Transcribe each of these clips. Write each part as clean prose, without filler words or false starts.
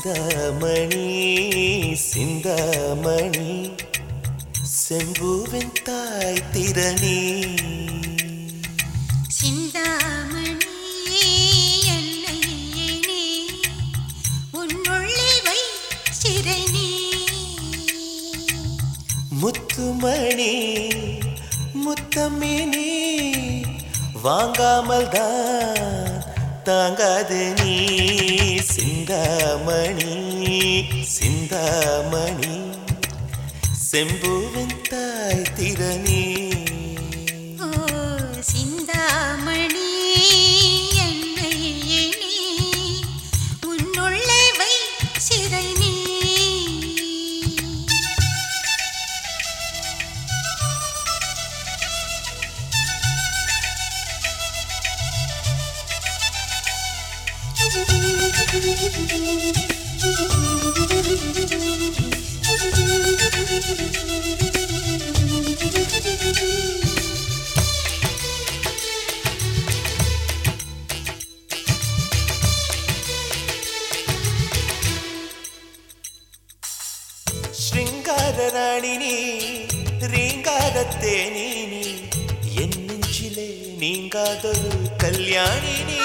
சிந்தாமணி சிந்தாமணி செம்பூவின் தாய் திறனே சிந்தாமணி என்னை நீ உன்னுள்ளே வை சிறை நீ முத்துமணி முத்தமினி வாங்காமல் தான் தாங்காது நீ சிந்தாமணி சிந்தாமணி செம்பூவின் தாய் திறனே ஓ சிந்தாமணி என்னை நீ உன்னுள்ளே வை சிறை நீ ஸ்ருங்காரராணினி ரீங்காரத்தேனி நீ என் நெஞ்சிலே நீங்காதொரு கல்யாணினி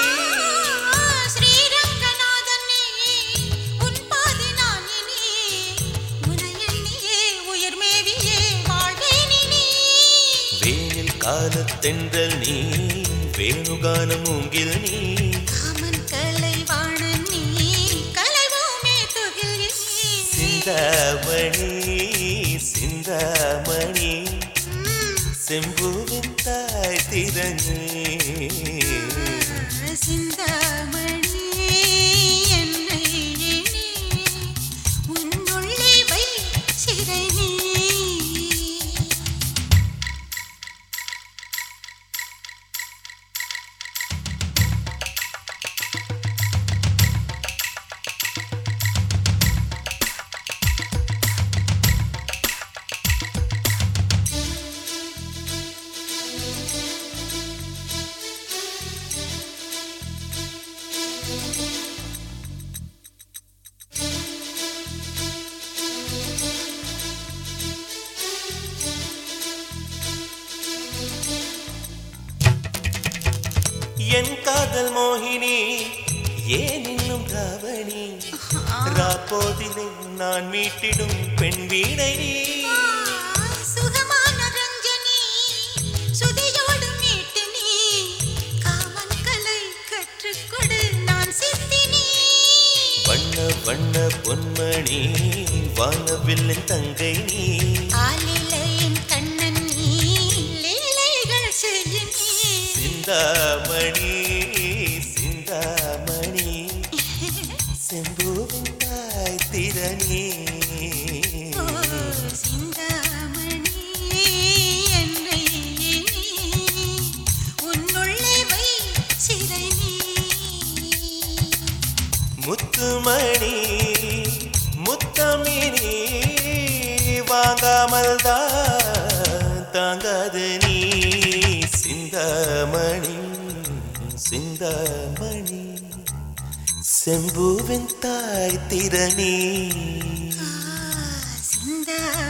காலத்தென்றல் நீ வேணுகானம் மூங்கில் நீ காமன் கலைவாணன் நீ கலைவோமே துகில் சிந்தாமணி சிந்தாமணி செம்பூவின் தாய் திறனே சிந்தாமணி என்னை நீ உன்னுள்ளே வை சிறை நீ என் காதல் மோகினி ஏன் இன்னும் ராவணி ராப்போதிலே நான் மீட்டிடும் பெண் வீணை நீ சுகமான ரஞ்சனி சுதியோடு மீட்டு நீ காமன் கலை கற்றுக்கொடு நான் சித்தினி வண்ண வண்ண பொன்மணி வானவில்லின் தங்கை நீ ஆலிலையின் கண்ணன் நீ லீலைகள் செய்ய நீ சிந்தாமணி சிந்தாமணி செம்பூவின் தாய் திறனே ஓ சிந்தாமணி என்னை நீ உன்னுள்ளே வை சிறை நீ முத்துமணி முத்தமினி வாங்காமல் தான் தாங்காது நீ சிந்தாமணி சிந்தாமணி செம்பூவின் தாய் திறனே சிந்தாமணி